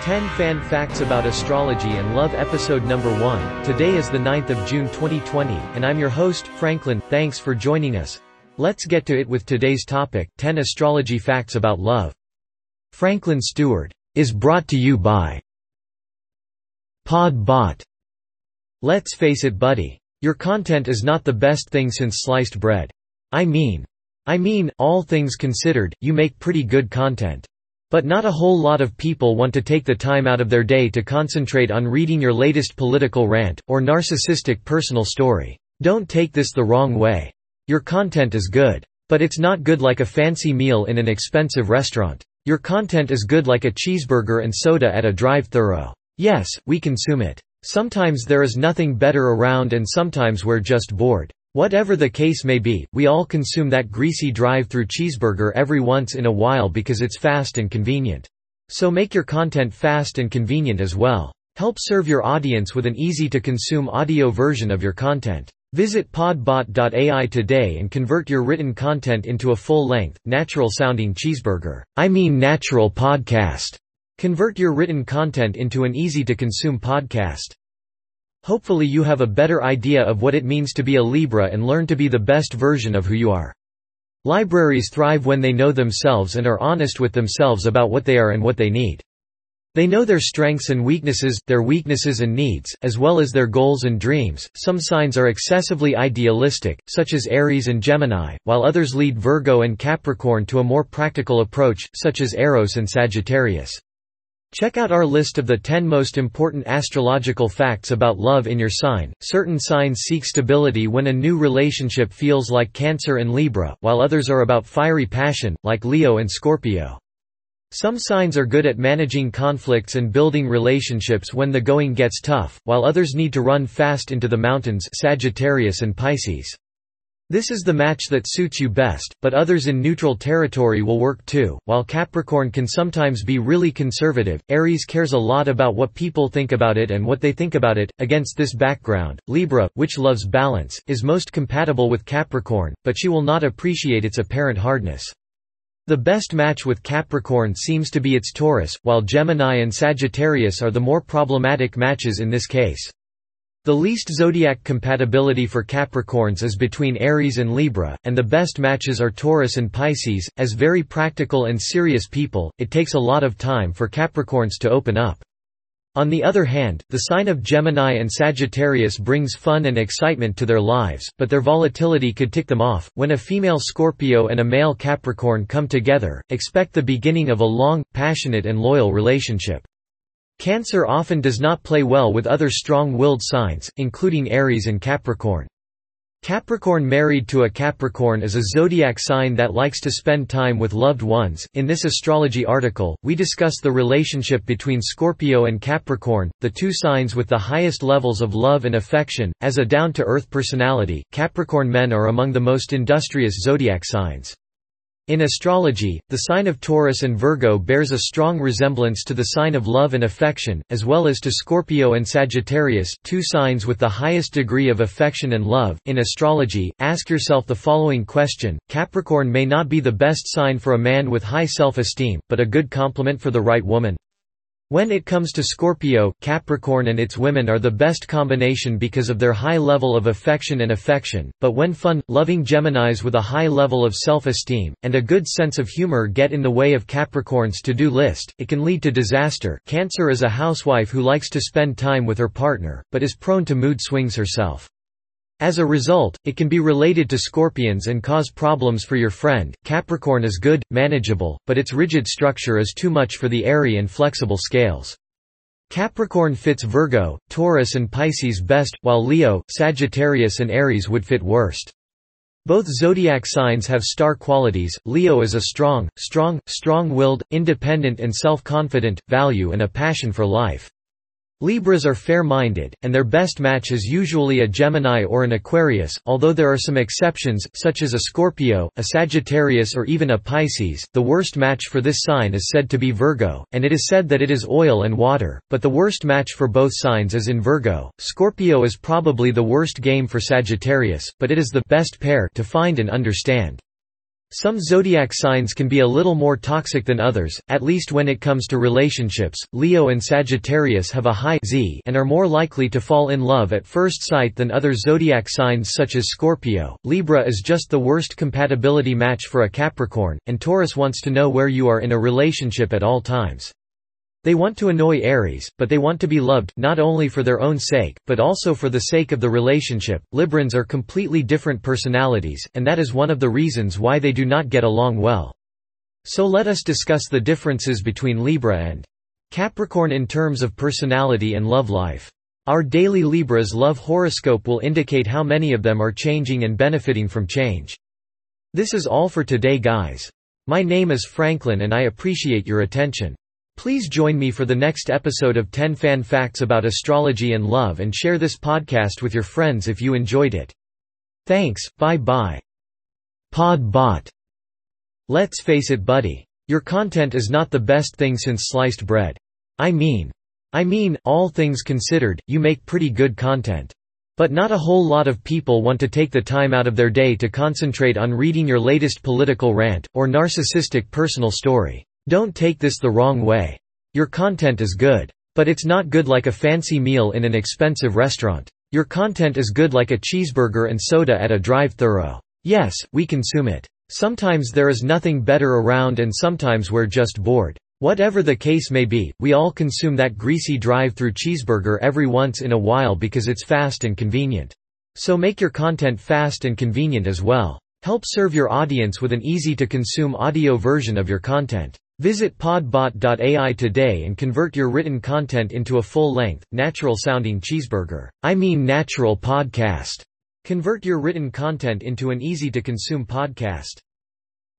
10 Fan Facts About Astrology and Love Episode Number 1. Today is the 9th of June 2020, and I'm your host, Franklin. Thanks for joining us. Let's get to it with today's topic, 10 Astrology Facts About Love. Franklin Stewart is brought to you by Podbot. Let's face it, buddy. Your content is not the best thing since sliced bread. I mean, all things considered, you make pretty good content. But not a whole lot of people want to take the time out of their day to concentrate on reading your latest political rant, or narcissistic personal story. Don't take this the wrong way. Your content is good. But it's not good like a fancy meal in an expensive restaurant. Your content is good like a cheeseburger and soda at a drive-thru. Yes, we consume it. Sometimes there is nothing better around and sometimes we're just bored. Whatever the case may be, we all consume that greasy drive-thru cheeseburger every once in a while because it's fast and convenient. So make your content fast and convenient as well. Help serve your audience with an easy-to-consume audio version of your content. Visit podbot.ai today and convert your written content into a full-length, natural-sounding cheeseburger. Natural podcast. Convert your written content into an easy-to-consume podcast. Hopefully you have a better idea of what it means to be a Libra and learn to be the best version of who you are. Libraries thrive when they know themselves and are honest with themselves about what they are and what they need. They know their strengths and weaknesses, their weaknesses and needs, as well as their goals and dreams. Some signs are excessively idealistic, such as Aries and Gemini, while others lead Virgo and Capricorn to a more practical approach, such as Eros and Sagittarius. Check out our list of the 10 most important astrological facts about love in your sign. Certain signs seek stability when a new relationship feels like Cancer and Libra, while others are about fiery passion, like Leo and Scorpio. Some signs are good at managing conflicts and building relationships when the going gets tough, while others need to run fast into the mountains, Sagittarius and Pisces. This is the match that suits you best, but others in neutral territory will work too. While Capricorn can sometimes be really conservative, Aries cares a lot about what people think about it and what they think about it. Against this background, Libra, which loves balance, is most compatible with Capricorn, but she will not appreciate its apparent hardness. The best match with Capricorn seems to be its Taurus, while Gemini and Sagittarius are the more problematic matches in this case. The least zodiac compatibility for Capricorns is between Aries and Libra, and the best matches are Taurus and Pisces. As very practical and serious people, it takes a lot of time for Capricorns to open up. On the other hand, the sign of Gemini and Sagittarius brings fun and excitement to their lives, but their volatility could tick them off. When a female Scorpio and a male Capricorn come together, expect the beginning of a long, passionate and loyal relationship. Cancer often does not play well with other strong-willed signs, including Aries and Capricorn. Capricorn married to a Capricorn is a zodiac sign that likes to spend time with loved ones. In this astrology article, we discuss the relationship between Scorpio and Capricorn, the two signs with the highest levels of love and affection. As a down-to-earth personality, Capricorn men are among the most industrious zodiac signs. In astrology, the sign of Taurus and Virgo bears a strong resemblance to the sign of love and affection, as well as to Scorpio and Sagittarius, two signs with the highest degree of affection and love. In astrology, ask yourself the following question: Capricorn may not be the best sign for a man with high self-esteem, but a good complement for the right woman. When it comes to Scorpio, Capricorn and its women are the best combination because of their high level of affection, but when fun, loving Geminis with a high level of self-esteem, and a good sense of humor get in the way of Capricorn's to-do list, it can lead to disaster. Cancer is a housewife who likes to spend time with her partner, but is prone to mood swings herself. As a result, it can be related to Scorpions and cause problems for your friend. Capricorn is good, manageable, but its rigid structure is too much for the airy and flexible scales. Capricorn fits Virgo, Taurus and Pisces best, while Leo, Sagittarius and Aries would fit worst. Both zodiac signs have star qualities. Leo is a strong-willed, independent and self-confident, value and a passion for life. Libras are fair-minded, and their best match is usually a Gemini or an Aquarius, although there are some exceptions, such as a Scorpio, a Sagittarius or even a Pisces. The worst match for this sign is said to be Virgo, and it is said that it is oil and water, but the worst match for both signs is in Virgo. Scorpio is probably the worst game for Sagittarius, but it is the best pair to find and understand. Some zodiac signs can be a little more toxic than others, at least when it comes to relationships. Leo and Sagittarius have a high Z and are more likely to fall in love at first sight than other zodiac signs such as Scorpio. Libra is just the worst compatibility match for a Capricorn, and Taurus wants to know where you are in a relationship at all times. They want to annoy Aries, but they want to be loved, not only for their own sake, but also for the sake of the relationship. Librans are completely different personalities, and that is one of the reasons why they do not get along well. So let us discuss the differences between Libra and Capricorn in terms of personality and love life. Our daily Libra's love horoscope will indicate how many of them are changing and benefiting from change. This is all for today, guys. My name is Franklin and I appreciate your attention. Please join me for the next episode of 10 Fan Facts about astrology and love, and share this podcast with your friends if you enjoyed it. Thanks, bye-bye. Podbot. Let's face it, buddy. Your content is not the best thing since sliced bread. I mean, all things considered, you make pretty good content. But not a whole lot of people want to take the time out of their day to concentrate on reading your latest political rant, or narcissistic personal story. Don't take this the wrong way. Your content is good. But it's not good like a fancy meal in an expensive restaurant. Your content is good like a cheeseburger and soda at a drive-thru. Yes, we consume it. Sometimes there is nothing better around and sometimes we're just bored. Whatever the case may be, we all consume that greasy drive-thru cheeseburger every once in a while because it's fast and convenient. So make your content fast and convenient as well. Help serve your audience with an easy-to-consume audio version of your content. Visit podbot.ai today and convert your written content into a full-length, natural-sounding cheeseburger. Natural podcast. Convert your written content into an easy-to-consume podcast.